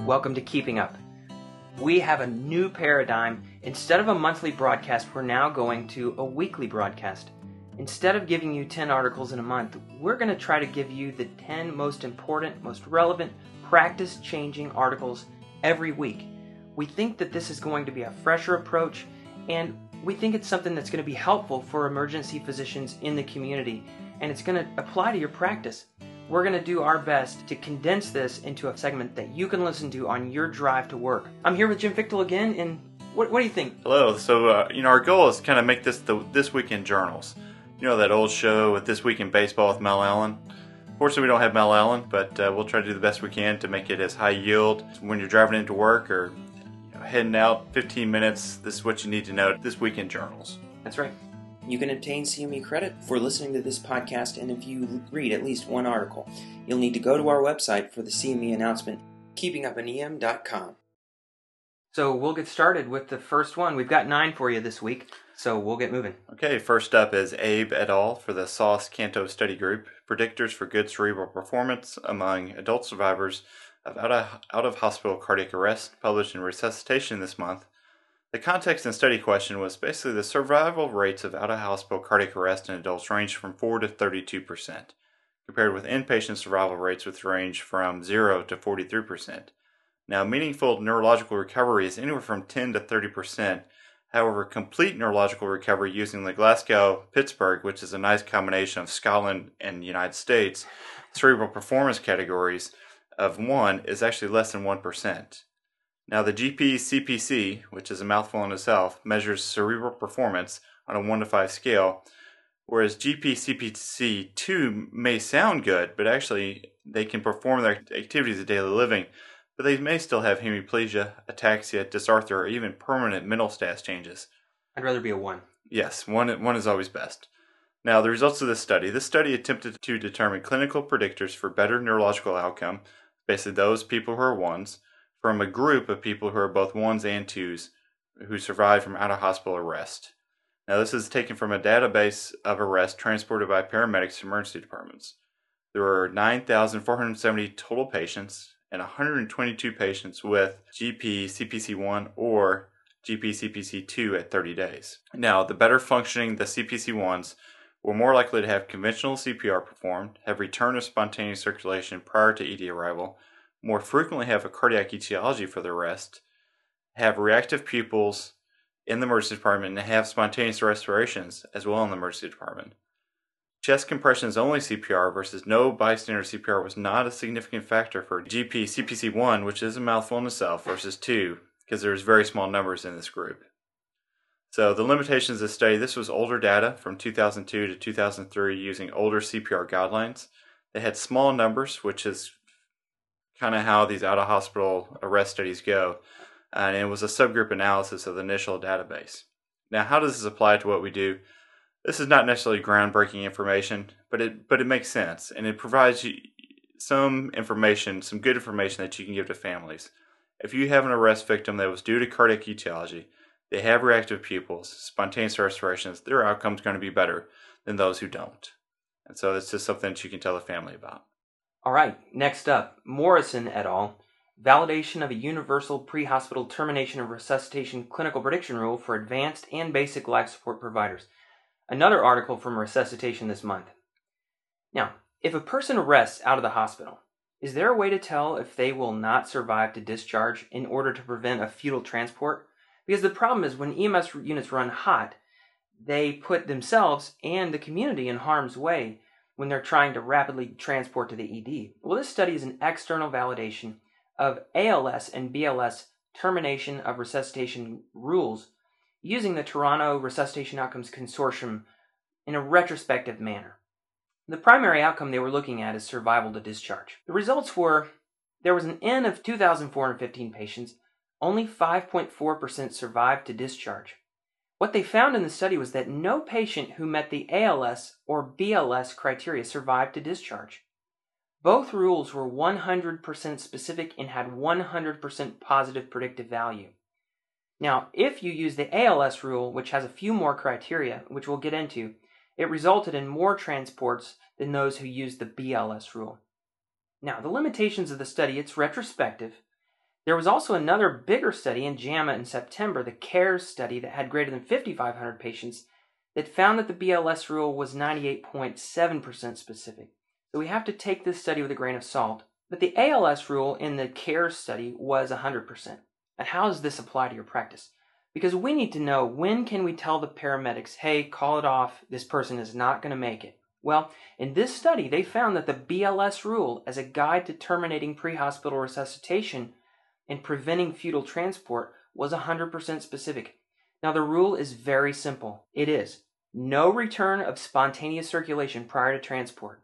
Welcome to Keeping Up. We have a new paradigm. Instead of a monthly broadcast, we're now going to a weekly broadcast. Instead of giving you 10 articles in a month, we're going to try to give you the 10 most important, most relevant, practice-changing articles every week. We think that this is going to be a fresher approach, and we think it's something that's going to be helpful for emergency physicians in the community, and it's going to apply to your practice. We're going to do our best to condense this into a segment that you can listen to on your drive to work. I'm here with Jim Fichtel again, and what do you think? Hello. So, our goal is to kind of make this the This Week in Journals. You know that old show with This Week in Baseball with Mel Allen? Fortunately, we don't have Mel Allen, but we'll try to do the best we can to make it as high yield. When you're driving into work or heading out 15 minutes, this is what you need to know. This Week in Journals. That's right. You can obtain CME credit for listening to this podcast, and if you read at least one article, you'll need to go to our website for the CME announcement, keepingupanem.com. So we'll get started with the first one. We've got 9 for you this week, so we'll get moving. Okay, first up is Abe et al. For the SOS-CANTO study group, predictors for good cerebral performance among adult survivors of out-of-hospital cardiac arrest, published in Resuscitation this month. The context and study question was basically the survival rates of out-of-hospital cardiac arrest in adults range from 4 to 32%, compared with inpatient survival rates which range from 0 to 43%. Now, meaningful neurological recovery is anywhere from 10 to 30%. However, complete neurological recovery using the Glasgow-Pittsburgh, which is a nice combination of Scotland and the United States, cerebral performance categories of 1 is actually less than 1%. Now, the GP-CPC, which is a mouthful in itself, measures cerebral performance on a 1 to 5 scale, whereas GP-CPC-2 may sound good, but actually they can perform their activities of daily living, but they may still have hemiplegia, ataxia, dysarthria, or even permanent mental status changes. I'd rather be a 1. Yes, 1 is always best. Now, the results of this study attempted to determine clinical predictors for better neurological outcome, basically those people who are 1s, from a group of people who are both 1s and 2s who survived from out-of-hospital arrest. Now, this is taken from a database of arrests transported by paramedics to emergency departments. There were 9,470 total patients and 122 patients with GP-CPC1 or GP-CPC2 at 30 days. Now, the better functioning the CPC1s were more likely to have conventional CPR performed, have return of spontaneous circulation prior to ED arrival, more frequently have a cardiac etiology for the arrest, have reactive pupils in the emergency department, and have spontaneous respirations as well in the emergency department. Chest compressions only CPR versus no bystander CPR was not a significant factor for GP-CPC1, which is a mouthful in itself, versus 2, because there's very small numbers in this group. So the limitations of the study, this was older data from 2002 to 2003 using older CPR guidelines. They had small numbers, which is kind of how these out-of-hospital arrest studies go, and it was a subgroup analysis of the initial database. Now, how does this apply to what we do? This is not necessarily groundbreaking information, but it makes sense, and it provides you some information, some good information that you can give to families. If you have an arrest victim that was due to cardiac etiology, they have reactive pupils, spontaneous respirations, their outcome's going to be better than those who don't. And so it's just something that you can tell the family about. All right, next up, Morrison et al. Validation of a universal pre-hospital termination of resuscitation clinical prediction rule for advanced and basic life support providers. Another article from Resuscitation this month. Now, if a person arrests out of the hospital, is there a way to tell if they will not survive to discharge in order to prevent a futile transport? Because the problem is when EMS units run hot, they put themselves and the community in harm's way when they're trying to rapidly transport to the ED. Well, this study is an external validation of ALS and BLS termination of resuscitation rules using the Toronto Resuscitation Outcomes Consortium in a retrospective manner. The primary outcome they were looking at is survival to discharge. The results were there was an N of 2,415 patients, only 5.4% survived to discharge. What they found in the study was that no patient who met the ALS or BLS criteria survived to discharge. Both rules were 100% specific and had 100% positive predictive value. Now, if you use the ALS rule, which has a few more criteria, which we'll get into, it resulted in more transports than those who used the BLS rule. Now, the limitations of the study, it's retrospective. There was also another bigger study in JAMA in September, the CARES study, that had greater than 5,500 patients, that found that the BLS rule was 98.7% specific. So we have to take this study with a grain of salt. But the ALS rule in the CARES study was 100%. And how does this apply to your practice? Because we need to know, when can we tell the paramedics, hey, call it off, this person is not going to make it? Well, in this study, they found that the BLS rule, as a guide to terminating pre-hospital resuscitation and preventing fetal transport, was 100% specific. Now, the rule is very simple. It is no return of spontaneous circulation prior to transport,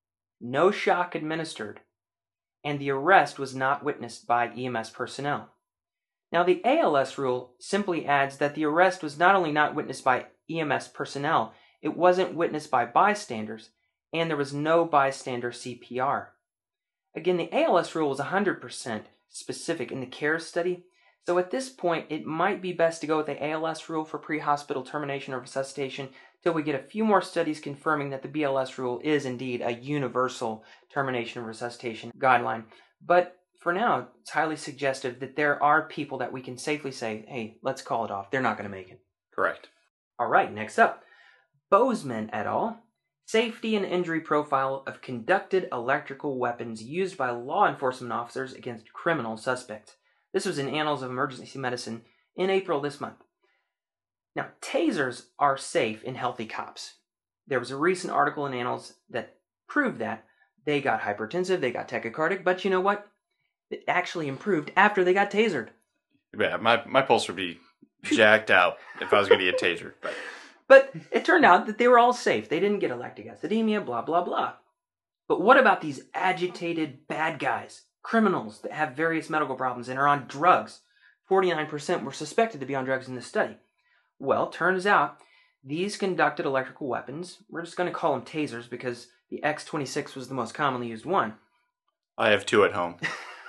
no shock administered, and the arrest was not witnessed by EMS personnel. Now, the ALS rule simply adds that the arrest was not only not witnessed by EMS personnel, it wasn't witnessed by bystanders, and there was no bystander CPR. Again, the ALS rule was 100% specific in the CARES study, so at this point, it might be best to go with the ALS rule for pre-hospital termination or resuscitation till we get a few more studies confirming that the BLS rule is indeed a universal termination or resuscitation guideline. But for now, it's highly suggestive that there are people that we can safely say, hey, let's call it off. They're not going to make it. Correct. All right, next up, Bozeman et al. Safety and injury profile of conducted electrical weapons used by law enforcement officers against criminal suspects. This was in Annals of Emergency Medicine in April this month. Now, tasers are safe in healthy cops. There was a recent article in Annals that proved that. They got hypertensive, they got tachycardic, but you know what? It actually improved after they got tasered. Yeah, my pulse would be jacked out if I was going to get tasered. But it turned out that they were all safe. They didn't get lactic acidemia, blah, blah, blah. But what about these agitated bad guys, criminals that have various medical problems and are on drugs? 49% were suspected to be on drugs in this study. Well, turns out these conducted electrical weapons, we're just going to call them tasers because the X26 was the most commonly used one. I have two at home.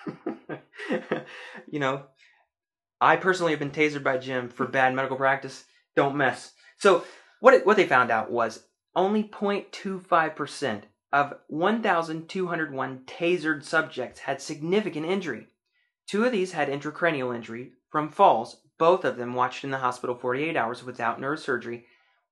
You know, I personally have been tasered by Jim for bad medical practice. Don't mess. So what they found out was only 0.25% of 1,201 tasered subjects had significant injury. 2 of these had intracranial injury from falls. Both of them watched in the hospital 48 hours without neurosurgery.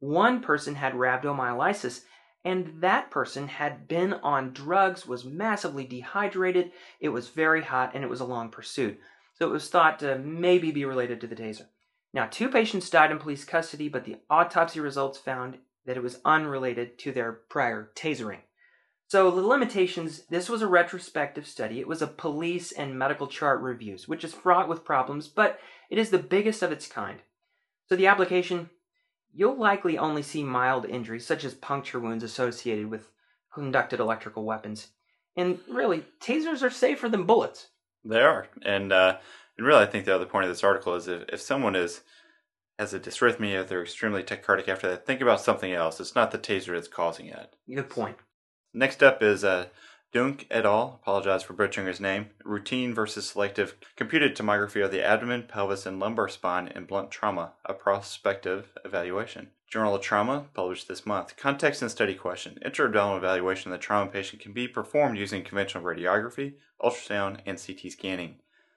1 person had rhabdomyolysis, and that person had been on drugs, was massively dehydrated, it was very hot, and it was a long pursuit. So it was thought to maybe be related to the taser. Now, 2 patients died in police custody, but the autopsy results found that it was unrelated to their prior tasering. So the limitations, this was a retrospective study. It was a police and medical chart reviews, which is fraught with problems, but it is the biggest of its kind. So the application, you'll likely only see mild injuries, such as puncture wounds associated with conducted electrical weapons. And really, tasers are safer than bullets. They are. And really, I think the other point of this article is if someone has a dysrhythmia, they're extremely tachycardic after that, think about something else. It's not the taser that's causing it. Good point. Next up is Dunk et al. Apologize for butchering his name. Routine versus selective computed tomography of the abdomen, pelvis, and lumbar spine in blunt trauma, a prospective evaluation. Journal of Trauma, published this month. Context and study question. Intra-abdominal evaluation of the trauma patient can be performed using conventional radiography, ultrasound, and CT scanning.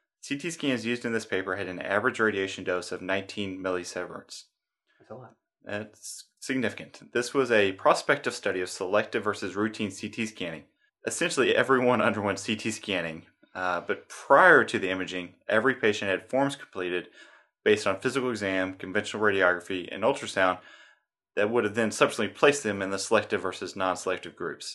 CT scans used in this paper had an average radiation dose of 19 millisieverts. That's a lot. That's significant. This was a prospective study of selective versus routine CT scanning. Essentially, everyone underwent CT scanning, but prior to the imaging, every patient had forms completed based on physical exam, conventional radiography, and ultrasound that would have then subsequently placed them in the selective versus non-selective groups.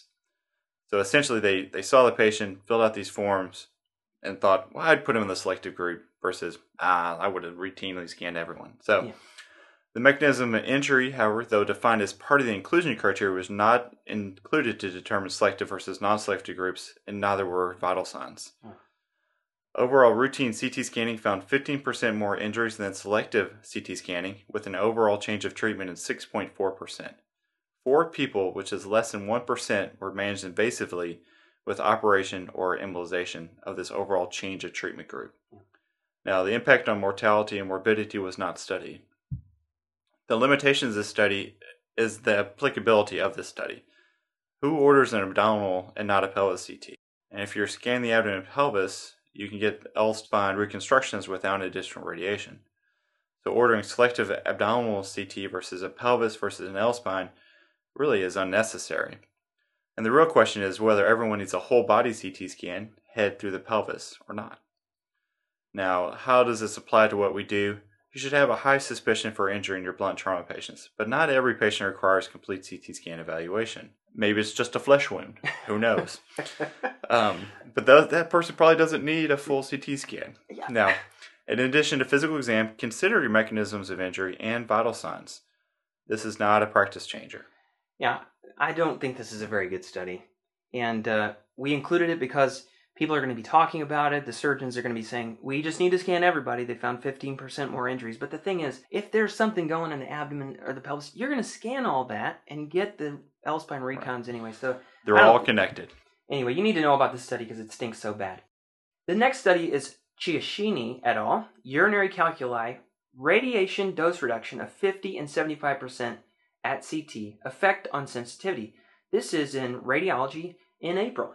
So essentially, they saw the patient, filled out these forms, and thought, well, I'd put him in the selective group versus, I would have routinely scanned everyone. So yeah. The mechanism of injury, however, though defined as part of the inclusion criteria, was not included to determine selective versus non-selective groups, and neither were vital signs. Overall, routine CT scanning found 15% more injuries than selective CT scanning, with an overall change of treatment of 6.4%. 4 people, which is less than 1%, were managed invasively with operation or embolization of this overall change of treatment group. Now, the impact on mortality and morbidity was not studied. The limitations of this study is the applicability of this study. Who orders an abdominal and not a pelvis CT? And if you're scanning the abdomen and pelvis, you can get L-spine reconstructions without additional radiation. So ordering selective abdominal CT versus a pelvis versus an L-spine really is unnecessary. And the real question is whether everyone needs a whole body CT scan, head through the pelvis, or not. Now, how does this apply to what we do? You should have a high suspicion for injury in your blunt trauma patients, but not every patient requires complete CT scan evaluation. Maybe it's just a flesh wound. Who knows? But that person probably doesn't need a full CT scan. Yeah. Now, in addition to physical exam, consider your mechanisms of injury and vital signs. This is not a practice changer. Yeah, I don't think this is a very good study. And we included it because people are going to be talking about it. The surgeons are going to be saying, we just need to scan everybody. They found 15% more injuries. But the thing is, if there's something going in the abdomen or the pelvis, you're going to scan all that and get the L-spine recons anyway. So they're all connected. Anyway, you need to know about this study because it stinks so bad. The next study is Ciaccini et al. Urinary calculi, radiation dose reduction of 50 and 75% at CT, effect on sensitivity. This is in Radiology in April.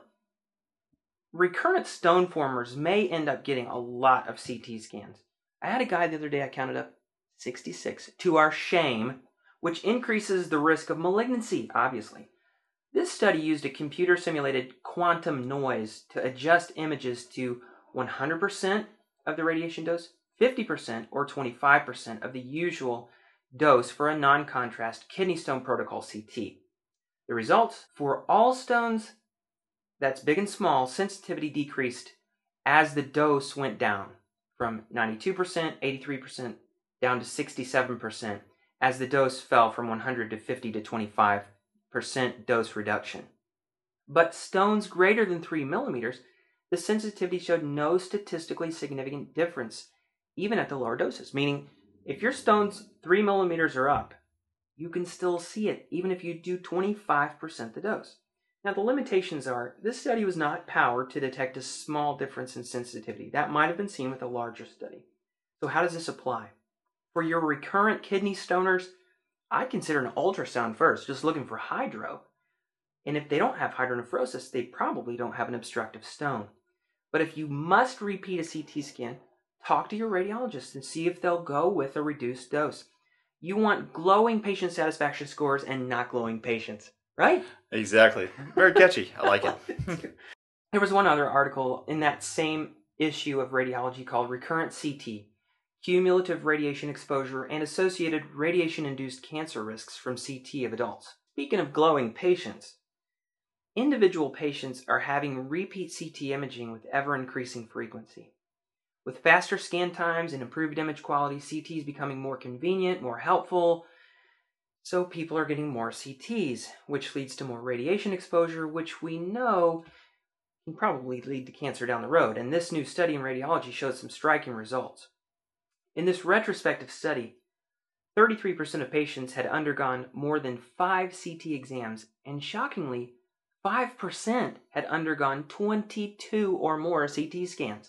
Recurrent stone formers may end up getting a lot of CT scans. I had a guy the other day, I counted up 66, to our shame, which increases the risk of malignancy, obviously. This study used a computer-simulated quantum noise to adjust images to 100% of the radiation dose, 50%, or 25% of the usual dose for a non-contrast kidney stone protocol CT. The results, for all stones, that's big and small, sensitivity decreased as the dose went down from 92%, 83%, down to 67% as the dose fell from 100 to 50 to 25% dose reduction. But stones greater than 3 millimeters, the sensitivity showed no statistically significant difference, even at the lower doses. Meaning, if your stone's 3 millimeters or up, you can still see it, even if you do 25% the dose. Now, the limitations are, this study was not powered to detect a small difference in sensitivity. That might have been seen with a larger study. So how does this apply? For your recurrent kidney stoners, I consider an ultrasound first, just looking for hydro. And if they don't have hydronephrosis, they probably don't have an obstructive stone. But if you must repeat a CT scan, talk to your radiologist and see if they'll go with a reduced dose. You want glowing patient satisfaction scores and not glowing patients, right? Exactly. Very catchy. I like it. There was one other article in that same issue of Radiology called Recurrent CT, Cumulative Radiation Exposure and Associated Radiation-Induced Cancer Risks from CT of Adults. Speaking of glowing patients, individual patients are having repeat CT imaging with ever-increasing frequency. With faster scan times and improved image quality, CT is becoming more convenient, more helpful, so people are getting more CTs, which leads to more radiation exposure, which we know can probably lead to cancer down the road. And this new study in radiology showed some striking results. In this retrospective study, 33% of patients had undergone more than 5 CT exams, and shockingly, 5% had undergone 22 or more CT scans.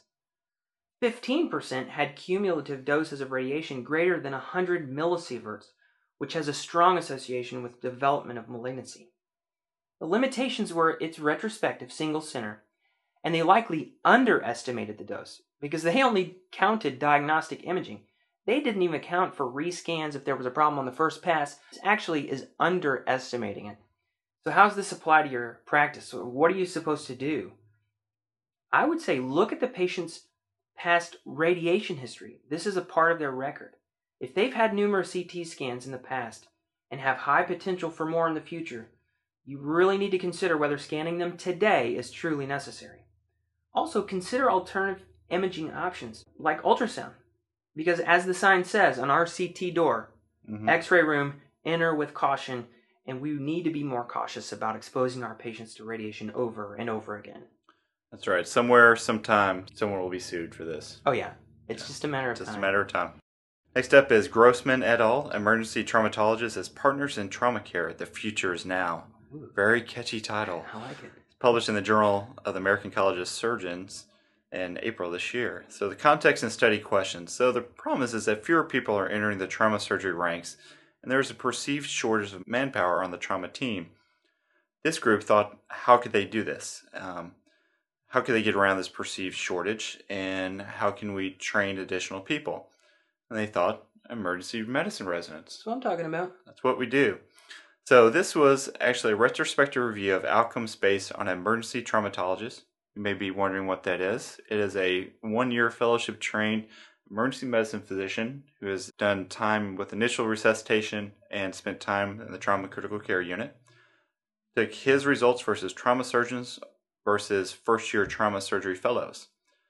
15% had cumulative doses of radiation greater than 100 millisieverts, which has a strong association with development of malignancy. The limitations were it's retrospective, single center, and they likely underestimated the dose because they only counted diagnostic imaging. They didn't even account for rescans if there was a problem on the first pass. This actually is underestimating it. So how does this apply to your practice? What are you supposed to do? I would say look at the patient's past radiation history. This is a part of their record. If they've had numerous CT scans in the past and have high potential for more in the future, you really need to consider whether scanning them today is truly necessary. Also, consider alternative imaging options like ultrasound, because as the sign says on our CT door, X-ray room, enter with caution, and we need to be more cautious about exposing our patients to radiation over and over again. That's right. Somewhere, sometime, someone will be sued for this. Oh yeah, it's just a matter of time. Just a matter of time. Next up is Grossman et al., Emergency Traumatologists as Partners in Trauma Care. The Future is Now. Ooh. Very catchy title. I like it. It's published in the Journal of the American College of Surgeons in April this year. So the context and study questions. So the problem is that fewer people are entering the trauma surgery ranks, and there is a perceived shortage of manpower on the trauma team. This group thought, how could they do this? how can they get around this perceived shortage, and how can we train additional people? And they thought, emergency medicine residents. That's what I'm talking about. That's what we do. So this was actually a retrospective review of outcomes based on emergency traumatologists. You may be wondering what that is. It is a 1-year fellowship trained emergency medicine physician who has done time with initial resuscitation and spent time in the trauma critical care unit. Took his results versus trauma surgeons versus first-year trauma surgery fellows.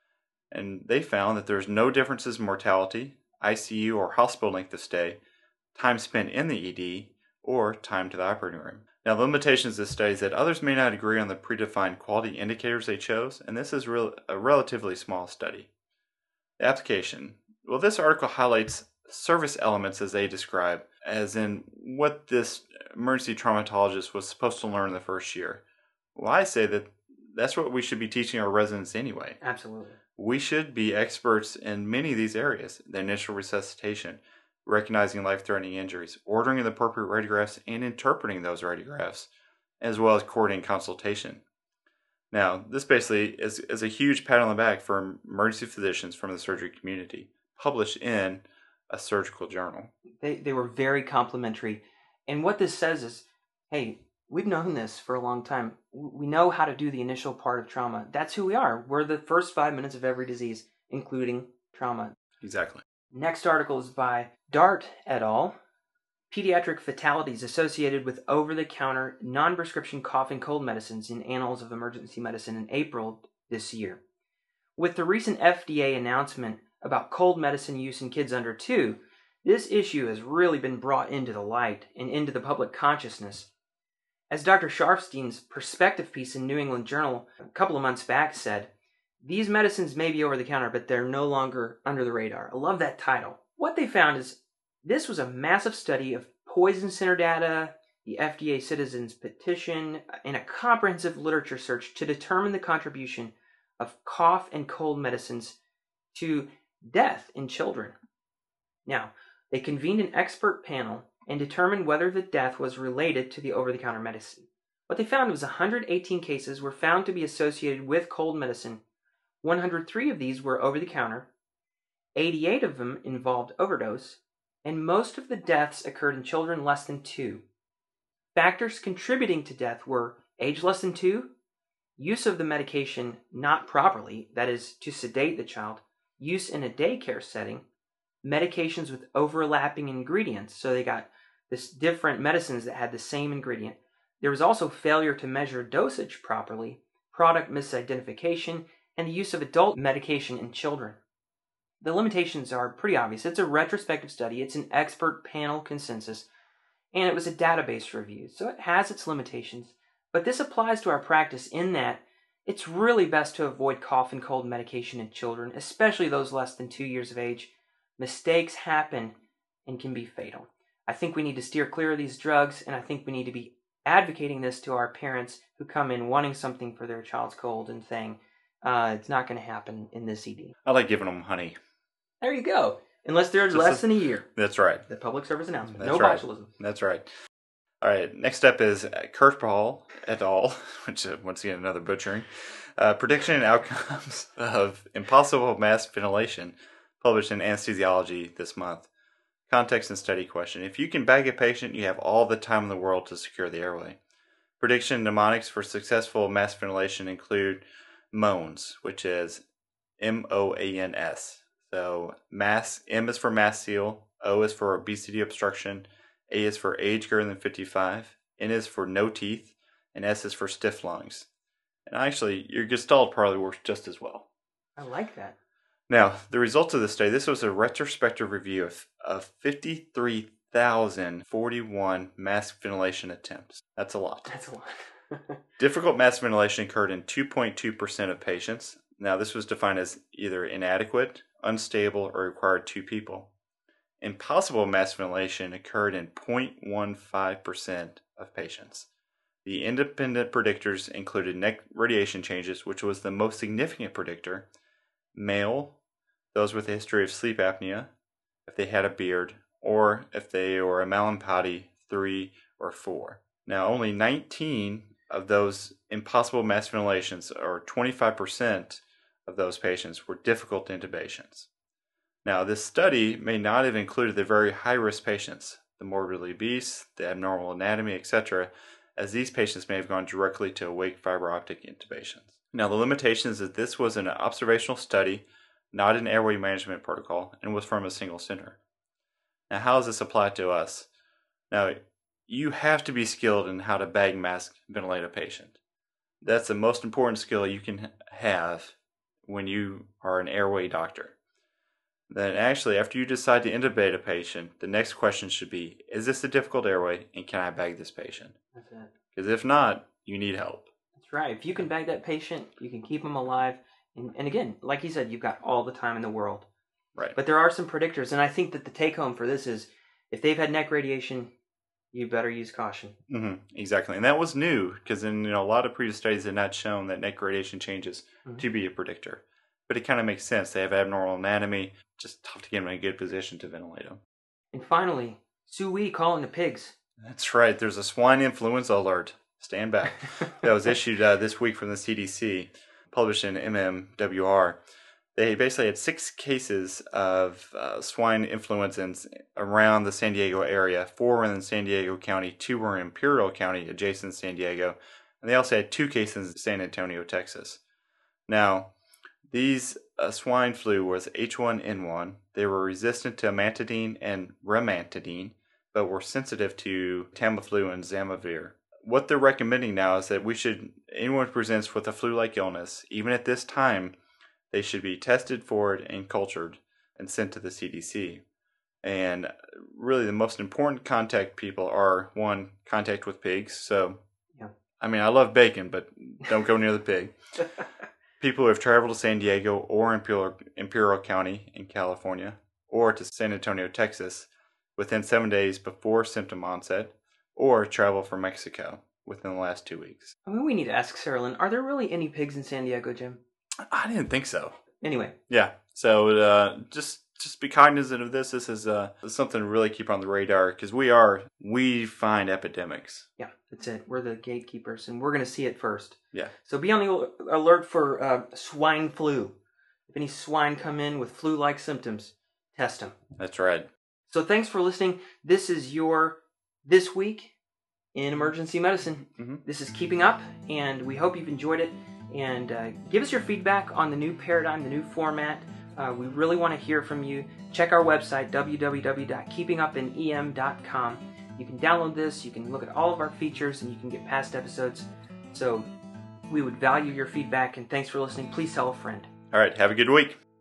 And they found that there's no differences in mortality, ICU or hospital length of stay, time spent in the ED, or time to the operating room. Now, the limitations of this study is that others may not agree on the predefined quality indicators they chose, and this is a relatively small study. The application. Well, this article highlights service elements as they describe, as in what this emergency traumatologist was supposed to learn in the first year. Well, I say that that's what we should be teaching our residents anyway. Absolutely. We should be experts in many of these areas: the initial resuscitation, recognizing life-threatening injuries, ordering the appropriate radiographs, and interpreting those radiographs, as well as coordinating consultation. Now, this basically is a huge pat on the back for emergency physicians from the surgery community, published in a surgical journal. They were very complimentary. And what this says is, hey, we've known this for a long time. We know how to do the initial part of trauma. That's who we are. We're the first 5 minutes of every disease, including trauma. Exactly. Next article is by Dart et al. Pediatric fatalities associated with over-the-counter non-prescription cough and cold medicines in Annals of Emergency Medicine in April this year. With the recent FDA announcement about cold medicine use in kids under 2, this issue has really been brought into the light and into the public consciousness. As Dr. Sharfstein's perspective piece in New England Journal a couple of months back said, these medicines may be over the counter, but they're no longer under the radar. I love that title. What they found is this was a massive study of poison center data, the FDA citizens petition, and a comprehensive literature search to determine the contribution of cough and cold medicines to death in children. Now, they convened an expert panel and determined whether the death was related to the over-the-counter medicine. What they found was 118 cases were found to be associated with cold medicine. 103 of these were over-the-counter, 88 of them involved overdose, and most of the deaths occurred in children less than 2. Factors contributing to death were age less than 2, use of the medication not properly, that is, to sedate the child, use in a daycare setting, medications with overlapping ingredients, so they got this different medicines that had the same ingredient. There was also failure to measure dosage properly, product misidentification, and the use of adult medication in children. The limitations are pretty obvious. It's a retrospective study, it's an expert panel consensus, and it was a database review, so it has its limitations. But this applies to our practice in that it's really best to avoid cough and cold medication in children, especially those less than 2 years of age. Mistakes happen and can be fatal. I think we need to steer clear of these drugs, and I think we need to be advocating this to our parents who come in wanting something for their child's cold and saying, it's not going to happen in this ED. I like giving them honey. There you go. Unless they're less than a year. That's right. The public service announcement. That's no right. botulism. That's right. All right. Next up is Kirkpaul et al., which once again another butchering. Prediction and outcomes of impossible mass ventilation, published in Anesthesiology this month. Context and study question. If you can bag a patient, you have all the time in the world to secure the airway. Prediction mnemonics for successful mass ventilation include MOANS, which is MOANS. So mass, M is for mass seal, O is for obesity obstruction, A is for age greater than 55, N is for no teeth, and S is for stiff lungs. And actually, your Gestalt probably works just as well. I like that. Now, the results of this study, this was a retrospective review of 53,041 mass ventilation attempts. That's a lot. That's a lot. Difficult mass ventilation occurred in 2.2% of patients. Now, this was defined as either inadequate, unstable, or required 2 people. Impossible mass ventilation occurred in 0.15% of patients. The independent predictors included neck radiation changes, which was the most significant predictor, male, those with a history of sleep apnea, if they had a beard, or if they were a Mallampati 3 or 4. Now, only 19 of those impossible mask ventilations, or 25% of those patients, were difficult intubations. Now, this study may not have included the very high-risk patients, the morbidly obese, the abnormal anatomy, etc., as these patients may have gone directly to awake fiber optic intubations. Now, the limitation is that this was an observational study, not an airway management protocol, and was from a single center. Now, how does this apply to us? Now, you have to be skilled in how to bag, mask, ventilate a patient. That's the most important skill you can have when you are an airway doctor. Then actually, after you decide to intubate a patient, the next question should be, is this a difficult airway, and can I bag this patient? That's it. Because if not, you need help. That's right. If you can bag that patient, you can keep them alive. And again, like you said, you've got all the time in the world. Right. But there are some predictors, and I think that the take-home for this is, if they've had neck radiation, you better use caution. Exactly. And that was new, because in a lot of previous studies had not shown that neck radiation changes to be a predictor. But it kind of makes sense. They have abnormal anatomy. Just tough to get them in a good position to ventilate them. And finally, Sui calling the pigs. That's right. There's a swine influenza alert. Stand back. That was issued this week from the CDC, published in MMWR. They basically had 6 cases of swine influenza around the San Diego area. 4 were in San Diego County, 2 were in Imperial County, adjacent to San Diego. And they also had 2 cases in San Antonio, Texas. Now, these swine flu was H1N1. They were resistant to amantadine and rimantadine, but were sensitive to Tamiflu and Zamavir. What they're recommending now is that anyone who presents with a flu-like illness, even at this time, they should be tested for it and cultured and sent to the CDC. And really the most important contact people are, 1, contact with pigs. So, yeah. I mean, I love bacon, but don't go near the pig. People who have traveled to San Diego or Imperial County in California, or to San Antonio, Texas, within 7 days before symptom onset, or travel from Mexico within the last 2 weeks. I mean, we need to ask Sarah Lynn, are there really any pigs in San Diego, Jim? I didn't think so. Anyway. Yeah, so just be cognizant of this. This is something to really keep on the radar, because we find epidemics. Yeah, that's it. We're the gatekeepers, and we're going to see it first. Yeah. So be on the alert for swine flu. If any swine come in with flu-like symptoms, test them. That's right. So thanks for listening. This is your This Week in Emergency Medicine. This is Keeping Up, and we hope you've enjoyed it. And give us your feedback on the new paradigm, the new format. We really want to hear from you. Check our website, www.keepingupinem.com. You can download this, you can look at all of our features, and you can get past episodes. So we would value your feedback, and thanks for listening. Please tell a friend. All right, have a good week.